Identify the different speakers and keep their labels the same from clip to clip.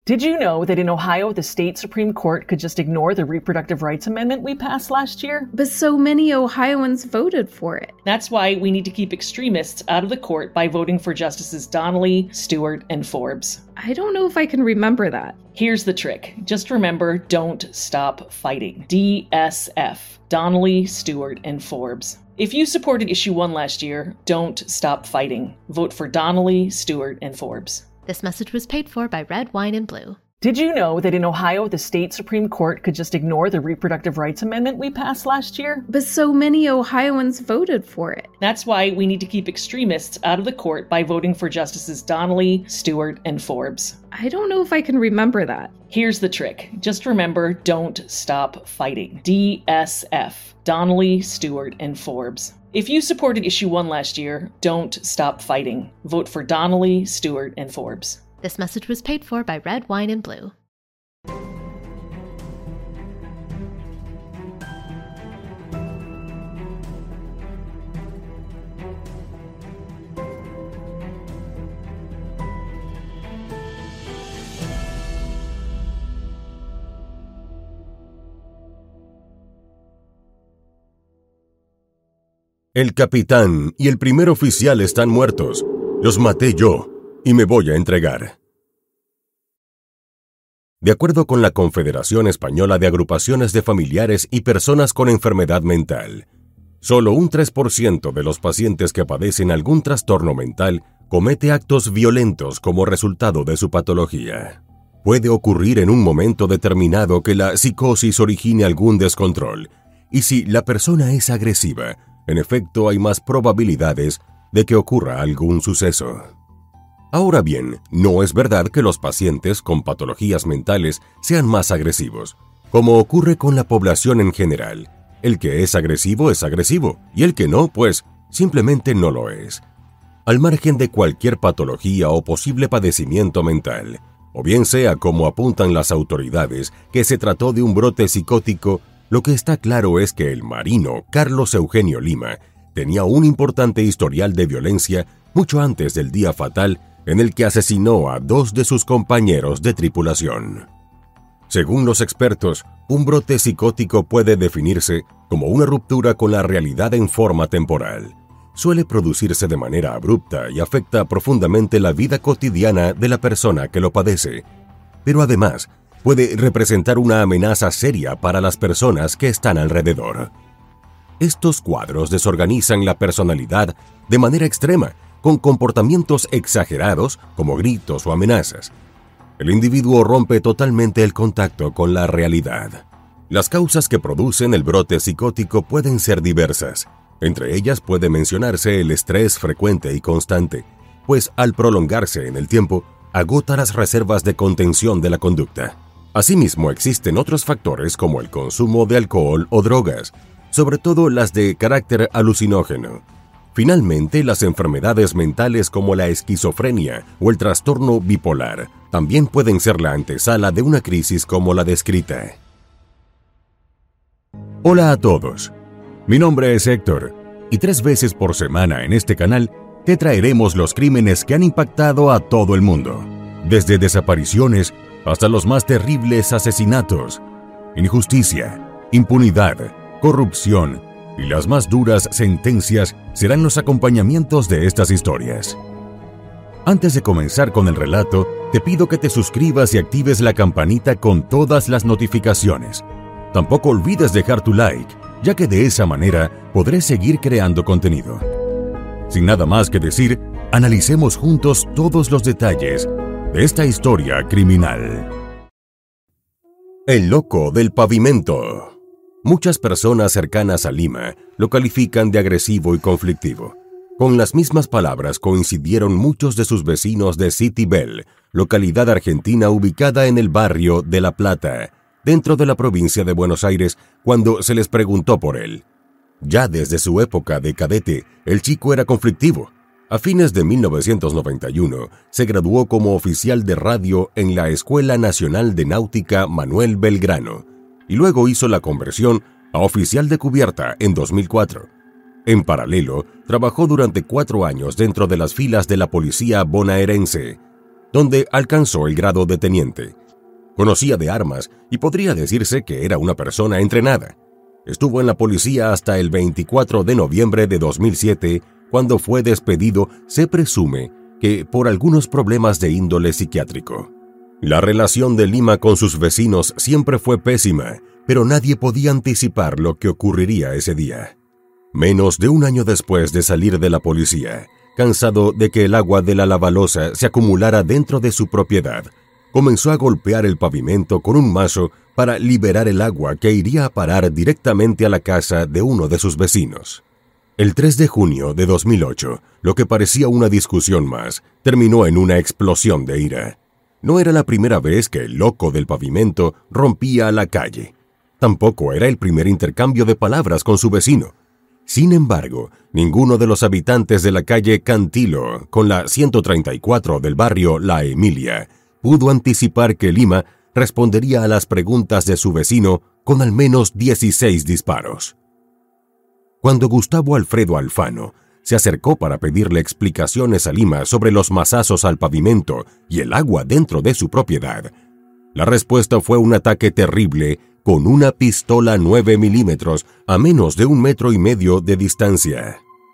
Speaker 1: Did you know that in Ohio, the state Supreme Court could just ignore the reproductive rights amendment we passed last year?
Speaker 2: But so many Ohioans voted for it.
Speaker 1: That's why we need to keep extremists out of the court by voting for Justices Donnelly, Stewart, and Forbes.
Speaker 2: I don't know if I can remember that.
Speaker 1: Here's the trick. Just remember, don't stop fighting. DSF. Donnelly, Stewart, and Forbes. If you supported Issue 1 last year, don't stop fighting. Vote for Donnelly, Stewart, and Forbes.
Speaker 3: This message was paid for by Red Wine and Blue.
Speaker 1: Did you know that in Ohio, the state Supreme Court could just ignore the reproductive rights amendment we passed last year?
Speaker 2: But so many Ohioans voted for it.
Speaker 1: That's why we need to keep extremists out of the court by voting for Justices Donnelly, Stewart, and Forbes.
Speaker 2: I don't know if I can remember that.
Speaker 1: Here's the trick. Just remember, don't stop fighting. DSF. Donnelly, Stewart, and Forbes. If you supported Issue 1 last year, don't stop fighting. Vote for Donnelly, Stewart, and Forbes.
Speaker 3: This message was paid for by Red Wine and Blue.
Speaker 4: El capitán y el primer oficial están muertos. Los maté yo y me voy a entregar. De acuerdo con la Confederación Española de Agrupaciones de Familiares y Personas con Enfermedad Mental, solo un 3% de los pacientes que padecen algún trastorno mental comete actos violentos como resultado de su patología. Puede ocurrir en un momento determinado que la psicosis origine algún descontrol, y si la persona es agresiva, en efecto hay más probabilidades de que ocurra algún suceso. Ahora bien, no es verdad que los pacientes con patologías mentales sean más agresivos. Como ocurre con la población en general, el que es agresivo y el que no, pues, simplemente no lo es. Al margen de cualquier patología o posible padecimiento mental, o bien sea como apuntan las autoridades que se trató de un brote psicótico, lo que está claro es que el marino Carlos Eugenio Lima tenía un importante historial de violencia mucho antes del día fatal en el que asesinó a 2 de sus compañeros de tripulación. Según los expertos, un brote psicótico puede definirse como una ruptura con la realidad en forma temporal. Suele producirse de manera abrupta y afecta profundamente la vida cotidiana de la persona que lo padece, pero además puede representar una amenaza seria para las personas que están alrededor. Estos cuadros desorganizan la personalidad de manera extrema, con comportamientos exagerados como gritos o amenazas. El individuo rompe totalmente el contacto con la realidad. Las causas que producen el brote psicótico pueden ser diversas. Entre ellas puede mencionarse el estrés frecuente y constante, pues al prolongarse en el tiempo, agota las reservas de contención de la conducta. Asimismo, existen otros factores como el consumo de alcohol o drogas, sobre todo las de carácter alucinógeno. Finalmente, las enfermedades mentales como la esquizofrenia o el trastorno bipolar también pueden ser la antesala de una crisis como la descrita. Hola a todos, mi nombre es Héctor y 3 veces por semana en este canal te traeremos los crímenes que han impactado a todo el mundo, desde desapariciones hasta los más terribles asesinatos, injusticia, impunidad, corrupción y las más duras sentencias serán los acompañamientos de estas historias. Antes de comenzar con el relato, te pido que te suscribas y actives la campanita con todas las notificaciones. Tampoco olvides dejar tu like, ya que de esa manera podré seguir creando contenido. Sin nada más que decir, analicemos juntos todos los detalles de esta historia criminal. El loco del pavimento. Muchas personas cercanas a Lima lo califican de agresivo y conflictivo. Con las mismas palabras coincidieron muchos de sus vecinos de City Bell, localidad argentina ubicada en el barrio de La Plata, dentro de la provincia de Buenos Aires, cuando se les preguntó por él. Ya desde su época de cadete, el chico era conflictivo. A fines de 1991, se graduó como oficial de radio en la Escuela Nacional de Náutica Manuel Belgrano, y luego hizo la conversión a oficial de cubierta en 2004. En paralelo, trabajó durante 4 años dentro de las filas de la policía bonaerense, donde alcanzó el grado de teniente, Conocía de armas y podría decirse que era una persona entrenada. Estuvo en la policía hasta el 24 de noviembre de 2007, cuando fue despedido, se presume que por algunos problemas de índole psiquiátrico. La relación de Lima con sus vecinos siempre fue pésima, pero nadie podía anticipar lo que ocurriría ese día. Menos de un año después de salir de la policía, cansado de que el agua de la lavalosa se acumulara dentro de su propiedad, comenzó a golpear el pavimento con un mazo para liberar el agua que iría a parar directamente a la casa de uno de sus vecinos. El 3 de junio de 2008, lo que parecía una discusión más, terminó en una explosión de ira. No era la primera vez que el loco del pavimento rompía a la calle. Tampoco era el primer intercambio de palabras con su vecino. Sin embargo, ninguno de los habitantes de la calle Cantilo, con la 134 del barrio La Emilia, pudo anticipar que Lima respondería a las preguntas de su vecino con al menos 16 disparos. Cuando Gustavo Alfredo Alfano se acercó para pedirle explicaciones a Lima sobre los mazazos al pavimento y el agua dentro de su propiedad, la respuesta fue un ataque terrible con una pistola 9 milímetros a menos de 1,5 metros de distancia.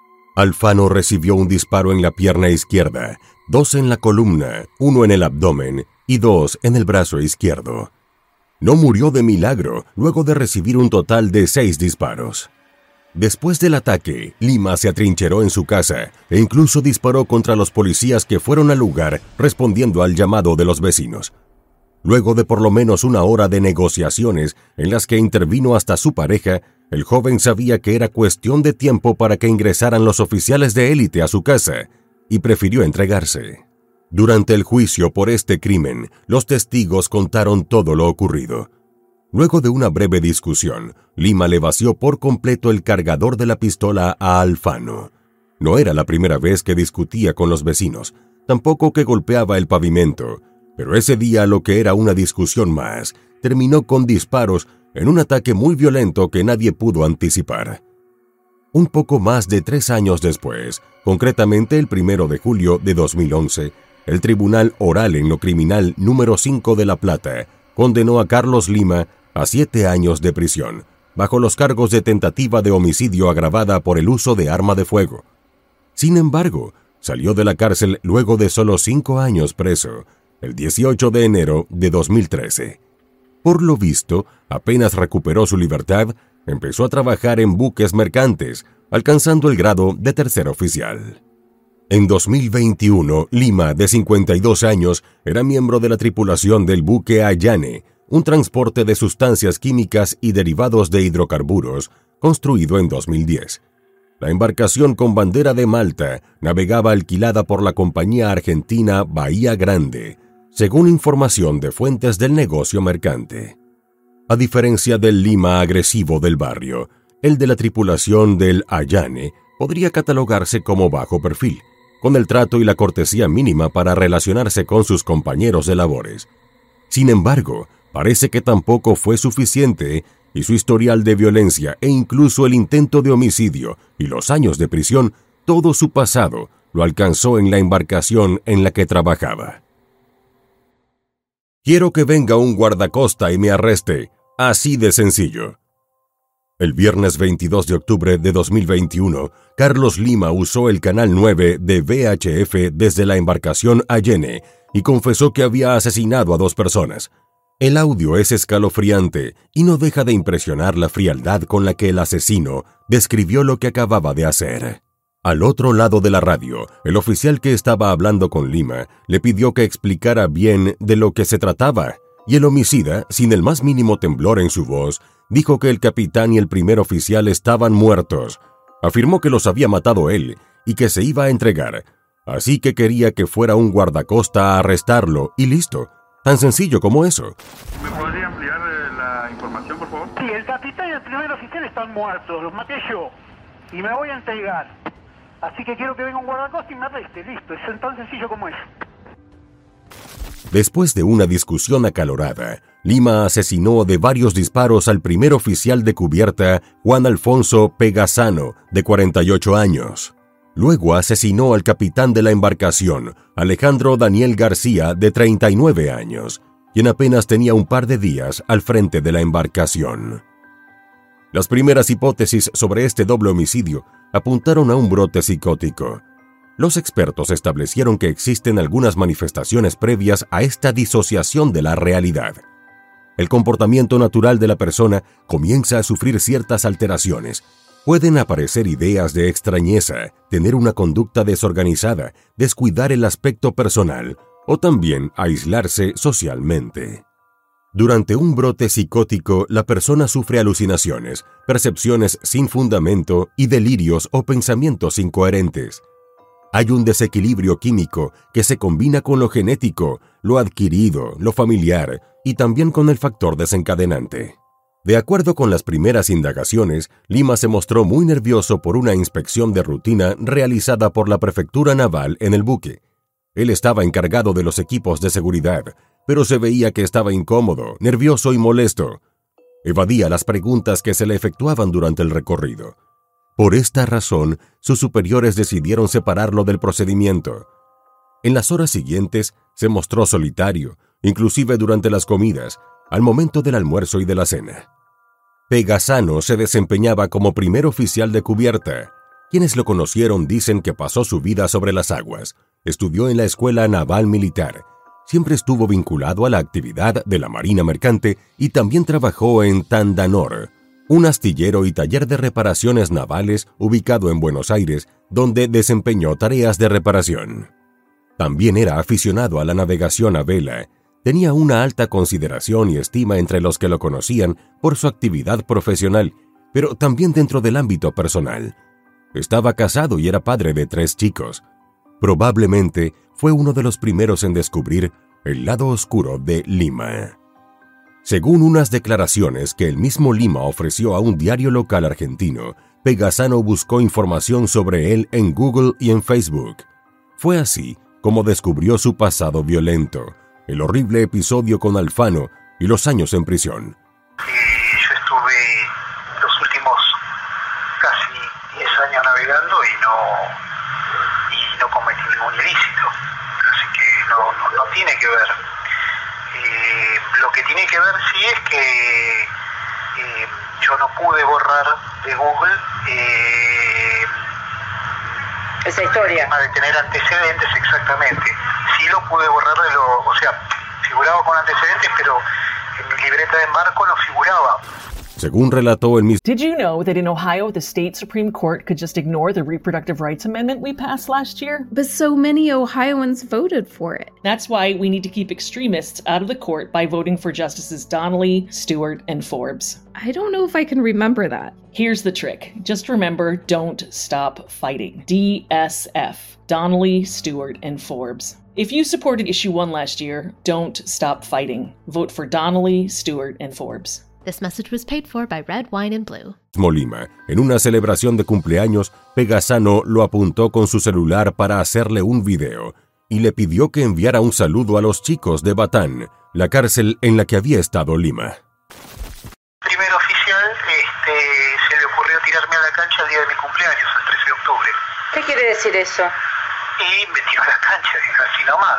Speaker 4: Alfano recibió un disparo en la pierna izquierda, 2 en la columna, 1 en el abdomen y 2 en el brazo izquierdo. No murió de milagro luego de recibir un total de 6 disparos. Después del ataque, Lima se atrincheró en su casa e incluso disparó contra los policías que fueron al lugar respondiendo al llamado de los vecinos. Luego de por lo menos una hora de negociaciones en las que intervino hasta su pareja, el joven sabía que era cuestión de tiempo para que ingresaran los oficiales de élite a su casa y prefirió entregarse. Durante el juicio por este crimen, los testigos contaron todo lo ocurrido. Luego de una breve discusión, Lima le vació por completo el cargador de la pistola a Alfano. No era la primera vez que discutía con los vecinos, tampoco que golpeaba el pavimento, pero ese día lo que era una discusión más, terminó con disparos en un ataque muy violento que nadie pudo anticipar. Un poco más de 3 años después, concretamente el 1 de julio de 2011, el Tribunal Oral en lo Criminal número 5 de La Plata condenó a Carlos Lima a 7 años de prisión, bajo los cargos de tentativa de homicidio agravada por el uso de arma de fuego. Sin embargo, salió de la cárcel luego de solo 5 años preso, el 18 de enero de 2013. Por lo visto, apenas recuperó su libertad, empezó a trabajar en buques mercantes, alcanzando el grado de tercer oficial. En 2021, Lima, de 52 años, era miembro de la tripulación del buque Ayane, un transporte de sustancias químicas y derivados de hidrocarburos, construido en 2010. La embarcación con bandera de Malta navegaba alquilada por la compañía argentina Bahía Grande, según información de fuentes del negocio mercante. A diferencia del Lima agresivo del barrio, el de la tripulación del Ayane podría catalogarse como bajo perfil, con el trato y la cortesía mínima para relacionarse con sus compañeros de labores. Sin embargo, parece que tampoco fue suficiente y su historial de violencia e incluso el intento de homicidio y los años de prisión, todo su pasado lo alcanzó en la embarcación en la que trabajaba. Quiero que venga un guardacosta y me arreste, así de sencillo. El viernes 22 de octubre de 2021, Carlos Lima usó el canal 9 de VHF desde la embarcación Ayane y confesó que había asesinado a 2 personas. El audio es escalofriante y no deja de impresionar la frialdad con la que el asesino describió lo que acababa de hacer. Al otro lado de la radio, el oficial que estaba hablando con Lima le pidió que explicara bien de lo que se trataba, y el homicida, sin el más mínimo temblor en su voz, dijo que el capitán y el primer oficial estaban muertos. Afirmó que los había matado él y que se iba a entregar, así que quería que fuera un guardacosta a arrestarlo y listo. Tan sencillo como eso.
Speaker 5: ¿Me podría ampliar la información, por favor?
Speaker 6: Sí, el capitán y el primer oficial están muertos, los maté yo y me voy a entregar. Así que quiero que venga un guardacosta y me arreste, listo, es tan sencillo como es.
Speaker 4: Después de una discusión acalorada, Lima asesinó de varios disparos al primer oficial de cubierta, Juan Alfonso Pegassano, de 48 años. Luego asesinó al capitán de la embarcación, Alejandro Daniel García, de 39 años, quien apenas tenía un par de días al frente de la embarcación. Las primeras hipótesis sobre este doble homicidio apuntaron a un brote psicótico. Los expertos establecieron que existen algunas manifestaciones previas a esta disociación de la realidad. El comportamiento natural de la persona comienza a sufrir ciertas alteraciones. Pueden aparecer ideas de extrañeza, tener una conducta desorganizada, descuidar el aspecto personal o también aislarse socialmente. Durante un brote psicótico, la persona sufre alucinaciones, percepciones sin fundamento y delirios o pensamientos incoherentes. Hay un desequilibrio químico que se combina con lo genético, lo adquirido, lo familiar y también con el factor desencadenante. De acuerdo con las primeras indagaciones, Lima se mostró muy nervioso por una inspección de rutina realizada por la Prefectura Naval en el buque. Él estaba encargado de los equipos de seguridad, pero se veía que estaba incómodo, nervioso y molesto. Evadía las preguntas que se le efectuaban durante el recorrido. Por esta razón, sus superiores decidieron separarlo del procedimiento. En las horas siguientes, se mostró solitario, inclusive durante las comidas, al momento del almuerzo y de la cena. Pegassano se desempeñaba como primer oficial de cubierta. Quienes lo conocieron dicen que pasó su vida sobre las aguas, estudió en la Escuela Naval Militar, siempre estuvo vinculado a la actividad de la Marina Mercante y también trabajó en Tandanor, un astillero y taller de reparaciones navales ubicado en Buenos Aires, donde desempeñó tareas de reparación. También era aficionado a la navegación a vela. Tenía una alta consideración y estima entre los que lo conocían por su actividad profesional, pero también dentro del ámbito personal. Estaba casado y era padre de 3 chicos. Probablemente fue uno de los primeros en descubrir el lado oscuro de Lima. Según unas declaraciones que el mismo Lima ofreció a un diario local argentino, Pegassano buscó información sobre él en Google y en Facebook. Fue así como descubrió su pasado violento, el horrible episodio con Alfano y los años en prisión.
Speaker 6: Yo estuve los últimos casi 10 años navegando y no cometí ningún ilícito, así que no tiene que ver. Lo que tiene que ver sí es que yo no pude borrar de Google
Speaker 7: esa historia.
Speaker 6: El tema de tener antecedentes, exactamente. Sí lo pude borrar figuraba con antecedentes, pero en mi libreta de embarco no figuraba.
Speaker 4: Según relató el mismo.
Speaker 1: Did you know that in Ohio, the state Supreme Court could just ignore the reproductive rights amendment we passed last year?
Speaker 2: But so many Ohioans voted for it.
Speaker 1: That's why we need to keep extremists out of the court by voting for Justices Donnelly, Stewart, and Forbes.
Speaker 2: I don't know if I can remember that.
Speaker 1: Here's the trick. Just remember, don't stop fighting. DSF. Donnelly, Stewart, and Forbes. If you supported Issue 1 last year, don't stop fighting. Vote for Donnelly, Stewart, and Forbes.
Speaker 3: This message was paid for by Red Wine and Blue.
Speaker 4: Lima, en una celebración de cumpleaños, Pegassano lo apuntó con su celular para hacerle un video y le pidió que enviara un saludo a los chicos de Batán, la cárcel en la que había estado Lima.
Speaker 6: Primer oficial, se le ocurrió tirarme a la cancha el día de mi cumpleaños, el 13 de octubre.
Speaker 7: ¿Qué quiere decir eso?
Speaker 6: Y me tiró a la cancha, así nomás.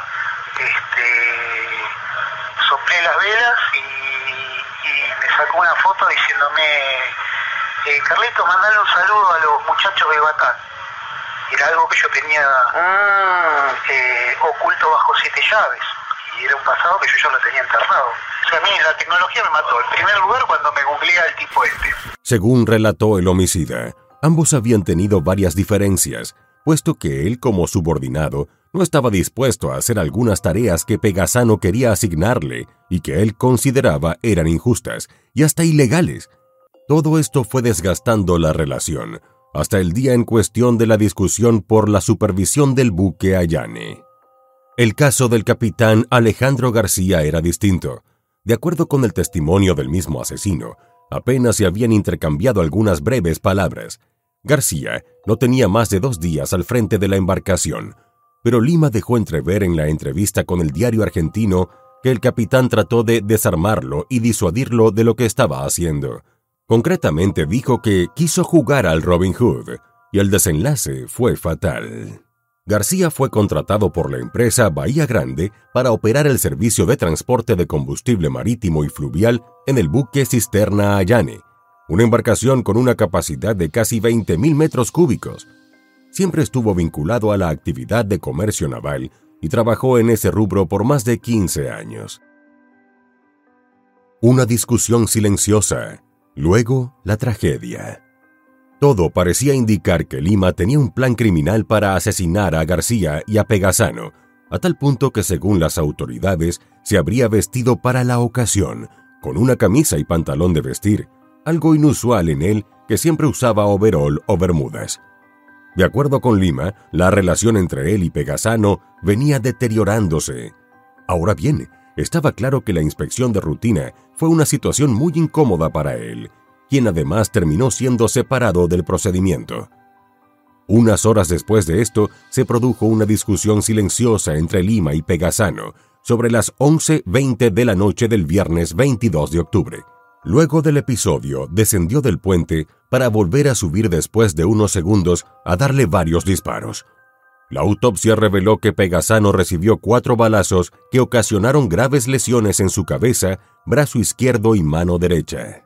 Speaker 6: Soplé las velas y me sacó una foto diciéndome, Carlito, mandale un saludo a los muchachos de Batán. Era algo que yo tenía oculto bajo 7 llaves. Y era un pasado que yo ya lo tenía enterrado. O sea, a mí la tecnología me mató. En primer lugar, cuando me googlea el tipo este.
Speaker 4: Según relató el homicida, ambos habían tenido varias diferencias, puesto que él, como subordinado, no estaba dispuesto a hacer algunas tareas que Pegassano quería asignarle y que él consideraba eran injustas y hasta ilegales. Todo esto fue desgastando la relación, hasta el día en cuestión de la discusión por la supervisión del buque Ayane. El caso del capitán Alejandro García era distinto. De acuerdo con el testimonio del mismo asesino, apenas se habían intercambiado algunas breves palabras. García no tenía más de 2 días al frente de la embarcación, pero Lima dejó entrever en la entrevista con el diario argentino que el capitán trató de desarmarlo y disuadirlo de lo que estaba haciendo. Concretamente dijo que quiso jugar al Robin Hood, y el desenlace fue fatal. García fue contratado por la empresa Bahía Grande para operar el servicio de transporte de combustible marítimo y fluvial en el buque Cisterna Ayane, una embarcación con una capacidad de casi 20.000 metros cúbicos. Siempre estuvo vinculado a la actividad de comercio naval y trabajó en ese rubro por más de 15 años. Una discusión silenciosa, luego la tragedia. Todo parecía indicar que Lima tenía un plan criminal para asesinar a García y a Pegazzano, a tal punto que, según las autoridades, se habría vestido para la ocasión, con una camisa y pantalón de vestir, algo inusual en él, que siempre usaba overol o bermudas. De acuerdo con Lima, la relación entre él y Pegazzano venía deteriorándose. Ahora bien, estaba claro que la inspección de rutina fue una situación muy incómoda para él, quien además terminó siendo separado del procedimiento. Unas horas después de esto, se produjo una discusión silenciosa entre Lima y Pegazzano sobre las 11:20 de la noche del viernes 22 de octubre. Luego del episodio, descendió del puente para volver a subir después de unos segundos a darle varios disparos. La autopsia reveló que Pegazzano recibió 4 balazos que ocasionaron graves lesiones en su cabeza, brazo izquierdo y mano derecha.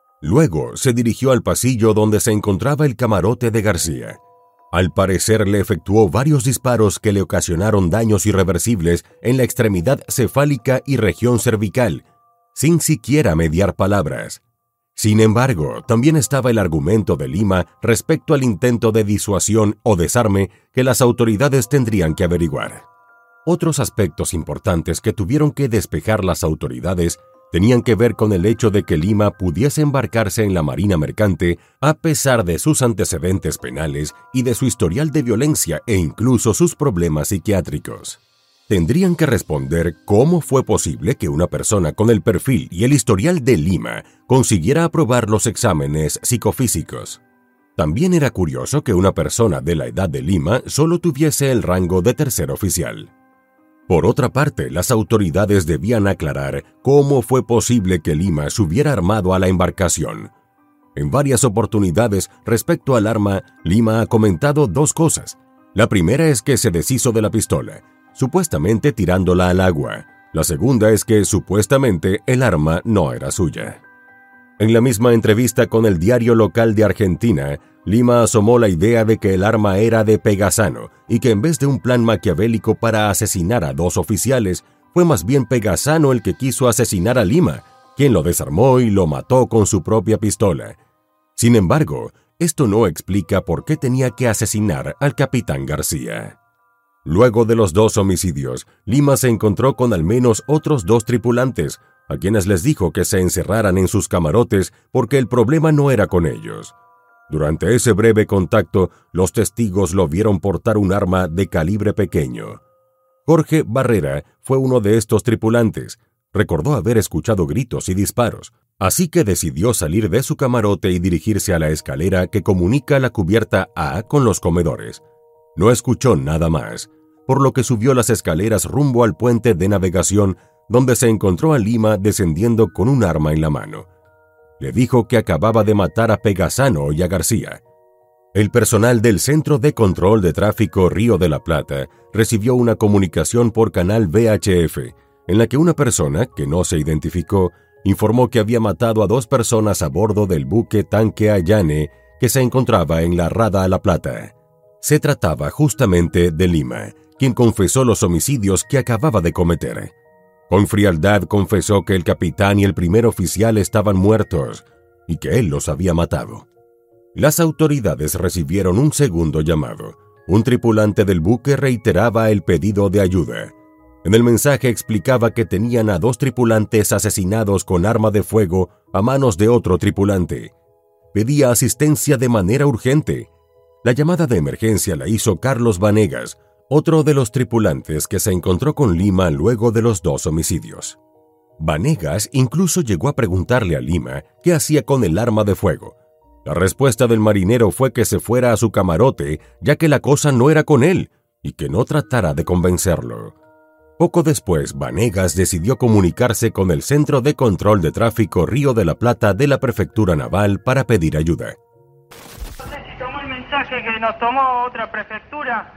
Speaker 4: Luego se dirigió al pasillo donde se encontraba el camarote de García. Al parecer le efectuó varios disparos que le ocasionaron daños irreversibles en la extremidad cefálica y región cervical, sin siquiera mediar palabras. Sin embargo, también estaba el argumento de Lima respecto al intento de disuasión o desarme que las autoridades tendrían que averiguar. Otros aspectos importantes que tuvieron que despejar las autoridades tenían que ver con el hecho de que Lima pudiese embarcarse en la Marina Mercante a pesar de sus antecedentes penales y de su historial de violencia e incluso sus problemas psiquiátricos. Tendrían que responder cómo fue posible que una persona con el perfil y el historial de Lima consiguiera aprobar los exámenes psicofísicos. También era curioso que una persona de la edad de Lima solo tuviese el rango de tercer oficial. Por otra parte, las autoridades debían aclarar cómo fue posible que Lima se hubiera armado a la embarcación. En varias oportunidades respecto al arma, Lima ha comentado 2 cosas. La primera es que se deshizo de la pistola, supuestamente tirándola al agua. La segunda es que supuestamente el arma no era suya. En la misma entrevista con el diario local de Argentina, Lima asomó la idea de que el arma era de Pegazzano y que en vez de un plan maquiavélico para asesinar a 2 oficiales, fue más bien Pegazzano el que quiso asesinar a Lima, quien lo desarmó y lo mató con su propia pistola. Sin embargo, esto no explica por qué tenía que asesinar al capitán García. Luego de los 2 homicidios, Lima se encontró con al menos otros 2 tripulantes, a quienes les dijo que se encerraran en sus camarotes porque el problema no era con ellos. Durante ese breve contacto, los testigos lo vieron portar un arma de calibre pequeño. Jorge Barrera fue uno de estos tripulantes. Recordó haber escuchado gritos y disparos, así que decidió salir de su camarote y dirigirse a la escalera que comunica la cubierta A con los comedores. No escuchó nada más, por lo que subió las escaleras rumbo al puente de navegación, donde se encontró a Lima descendiendo con un arma en la mano. Le dijo que acababa de matar a Pegazzano y a García. El personal del Centro de Control de Tráfico Río de la Plata recibió una comunicación por canal VHF, en la que una persona, que no se identificó, informó que había matado a 2 personas a bordo del buque tanque Ayane que se encontraba en la Rada La Plata. Se trataba justamente de Lima, quien confesó los homicidios que acababa de cometer. Con frialdad confesó que el capitán y el primer oficial estaban muertos y que él los había matado. Las autoridades recibieron un segundo llamado. Un tripulante del buque reiteraba el pedido de ayuda. En el mensaje explicaba que tenían a 2 tripulantes asesinados con arma de fuego a manos de otro tripulante. Pedía asistencia de manera urgente. La llamada de emergencia la hizo Carlos Vanegas, otro de los tripulantes que se encontró con Lima luego de los 2 homicidios. Vanegas incluso llegó a preguntarle a Lima qué hacía con el arma de fuego. La respuesta del marinero fue que se fuera a su camarote, ya que la cosa no era con él, y que no tratara de convencerlo. Poco después, Vanegas decidió comunicarse con el Centro de Control de Tráfico Río de la Plata de la Prefectura Naval para pedir ayuda.
Speaker 8: No sé si tomó el mensaje que nos tomó otra prefectura.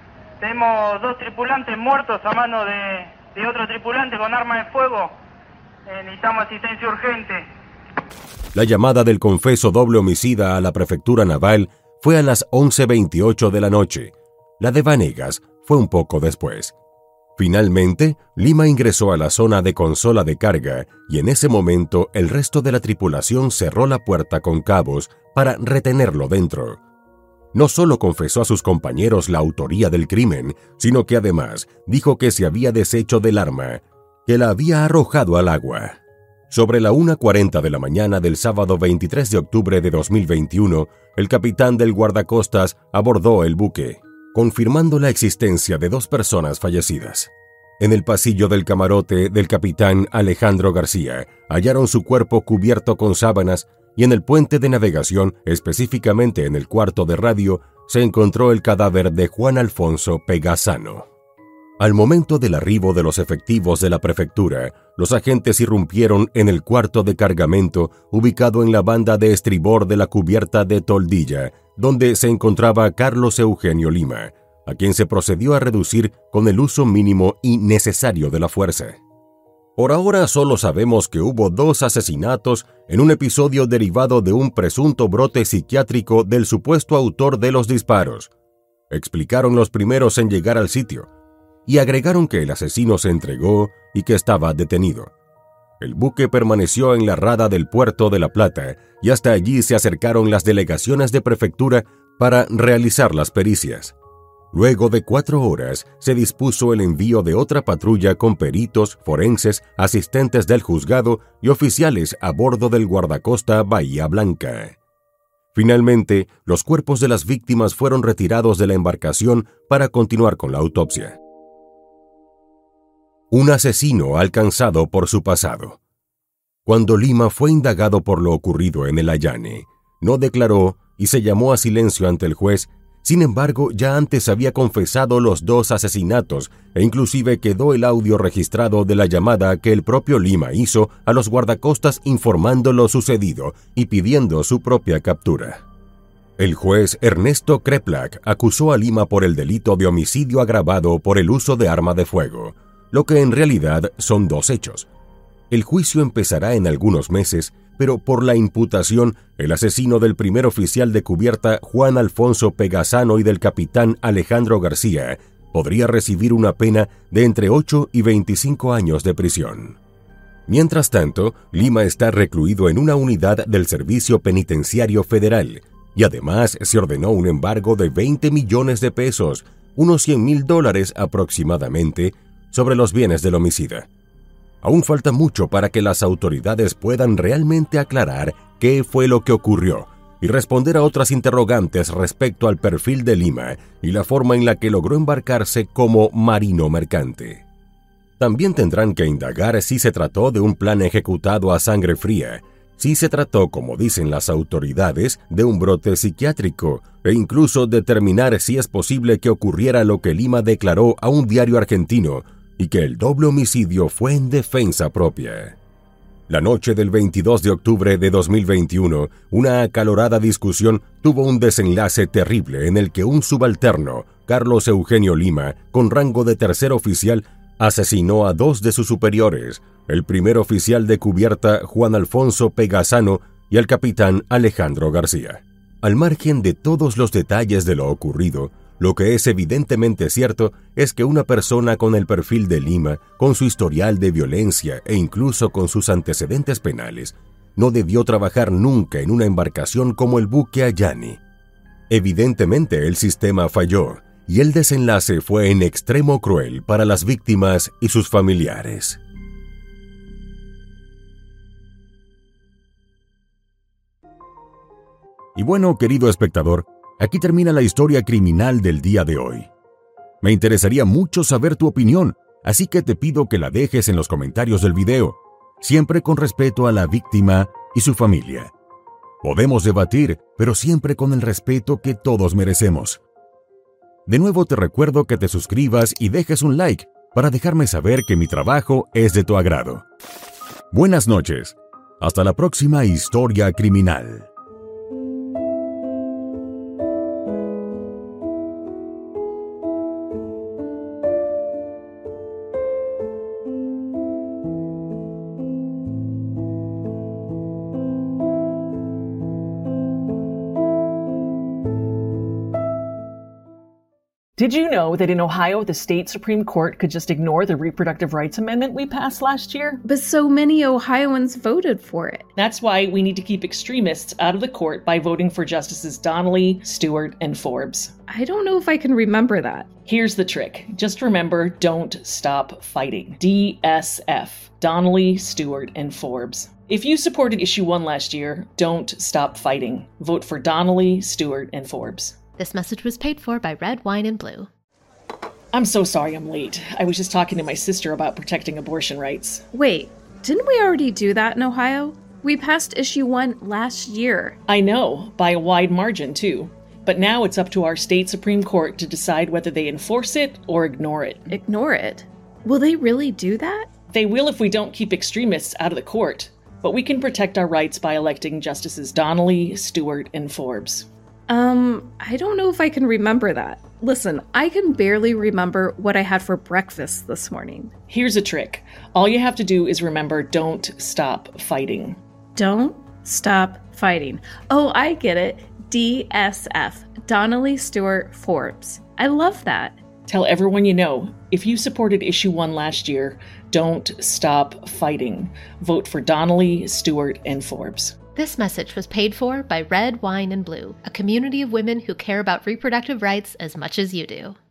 Speaker 8: Tenemos 2 tripulantes muertos a mano de otro tripulante con arma de fuego. Necesitamos asistencia urgente.
Speaker 4: La llamada del confeso doble homicida a la prefectura naval fue a las 11:28 de la noche. La de Vanegas fue un poco después. Finalmente, Lima ingresó a la zona de consola de carga y en ese momento el resto de la tripulación cerró la puerta con cabos para retenerlo dentro. No solo confesó a sus compañeros la autoría del crimen, sino que además dijo que se había deshecho del arma, que la había arrojado al agua. Sobre la 1:40 de la mañana del sábado 23 de octubre de 2021, el capitán del guardacostas abordó el buque, confirmando la existencia de 2 personas fallecidas. En el pasillo del camarote del capitán Alejandro García hallaron su cuerpo cubierto con sábanas y en el puente de navegación, específicamente en el cuarto de radio, se encontró el cadáver de Juan Alfonso Pegassano. Al momento del arribo de los efectivos de la prefectura, los agentes irrumpieron en el cuarto de cargamento ubicado en la banda de estribor de la cubierta de toldilla, donde se encontraba Carlos Eugenio Lima, a quien se procedió a reducir con el uso mínimo y necesario de la fuerza. Por ahora solo sabemos que hubo 2 asesinatos en un episodio derivado de un presunto brote psiquiátrico del supuesto autor de los disparos, explicaron los primeros en llegar al sitio, y agregaron que el asesino se entregó y que estaba detenido. El buque permaneció en la rada del puerto de La Plata y hasta allí se acercaron las delegaciones de prefectura para realizar las pericias. Luego de 4 horas, se dispuso el envío de otra patrulla con peritos, forenses, asistentes del juzgado y oficiales a bordo del guardacosta Bahía Blanca. Finalmente, los cuerpos de las víctimas fueron retirados de la embarcación para continuar con la autopsia. Un asesino alcanzado por su pasado. Cuando Lima fue indagado por lo ocurrido en el Ayane, no declaró y se llamó a silencio ante el juez. Sin embargo, ya antes había confesado los 2 asesinatos e inclusive quedó el audio registrado de la llamada que el propio Lima hizo a los guardacostas informando lo sucedido y pidiendo su propia captura. El juez Ernesto Kreplak acusó a Lima por el delito de homicidio agravado por el uso de arma de fuego, lo que en realidad son 2 hechos. El juicio empezará en algunos meses, pero por la imputación, el asesino del primer oficial de cubierta Juan Alfonso Pegassano y del capitán Alejandro García podría recibir una pena de entre 8 y 25 años de prisión. Mientras tanto, Lima está recluido en una unidad del Servicio Penitenciario Federal y además se ordenó un embargo de 20 millones de pesos, unos $100,000 aproximadamente, sobre los bienes del homicida. Aún falta mucho para que las autoridades puedan realmente aclarar qué fue lo que ocurrió y responder a otras interrogantes respecto al perfil de Lima y la forma en la que logró embarcarse como marino mercante. También tendrán que indagar si se trató de un plan ejecutado a sangre fría, si se trató, como dicen las autoridades, de un brote psiquiátrico e incluso determinar si es posible que ocurriera lo que Lima declaró a un diario argentino y que el doble homicidio fue en defensa propia. La noche del 22 de octubre de 2021, una acalorada discusión tuvo un desenlace terrible en el que un subalterno, Carlos Eugenio Lima, con rango de 3er oficial, asesinó a 2 de sus superiores, el primer oficial de cubierta Juan Alfonso Pegassano y al capitán Alejandro García. Al margen de todos los detalles de lo ocurrido, lo que es evidentemente cierto es que una persona con el perfil de Lima, con su historial de violencia e incluso con sus antecedentes penales, no debió trabajar nunca en una embarcación como el buque Ayane. Evidentemente el sistema falló y el desenlace fue en extremo cruel para las víctimas y sus familiares. Y bueno, querido espectador, aquí termina la historia criminal del día de hoy. Me interesaría mucho saber tu opinión, así que te pido que la dejes en los comentarios del video, siempre con respeto a la víctima y su familia. Podemos debatir, pero siempre con el respeto que todos merecemos. De nuevo te recuerdo que te suscribas y dejes un like para dejarme saber que mi trabajo es de tu agrado. Buenas noches. Hasta la próxima historia criminal.
Speaker 1: Did you know that in Ohio, the state Supreme Court could just ignore the reproductive rights amendment we passed last year?
Speaker 2: But so many Ohioans voted for it.
Speaker 1: That's why we need to keep extremists out of the court by voting for Justices Donnelly, Stewart, and Forbes.
Speaker 2: I don't know if I can remember that.
Speaker 1: Here's the trick. Just remember, don't stop fighting. DSF. Donnelly, Stewart, and Forbes. If you supported Issue 1 last year, don't stop fighting. Vote for Donnelly, Stewart, and Forbes.
Speaker 3: This message was paid for by Red Wine and Blue.
Speaker 1: I'm so sorry I'm late. I was just talking to my sister about protecting abortion rights.
Speaker 2: Wait, didn't we already do that in Ohio? We passed Issue 1 last year.
Speaker 1: I know, by a wide margin, too. But now it's up to our state Supreme Court to decide whether they enforce it or ignore it.
Speaker 2: Ignore it? Will they really do that?
Speaker 1: They will if we don't keep extremists out of the court. But we can protect our rights by electing Justices Donnelly, Stewart, and Forbes.
Speaker 2: I don't know if I can remember that. Listen, I can barely remember what I had for breakfast this morning.
Speaker 1: Here's a trick. All you have to do is remember, don't stop fighting.
Speaker 2: Don't stop fighting. Oh, I get it. DSF. Donnelly, Stewart, Forbes. I love that.
Speaker 1: Tell everyone you know, if you supported Issue 1 last year, don't stop fighting. Vote for Donnelly, Stewart, and Forbes.
Speaker 3: This message was paid for by Red Wine and Blue, a community of women who care about reproductive rights as much as you do.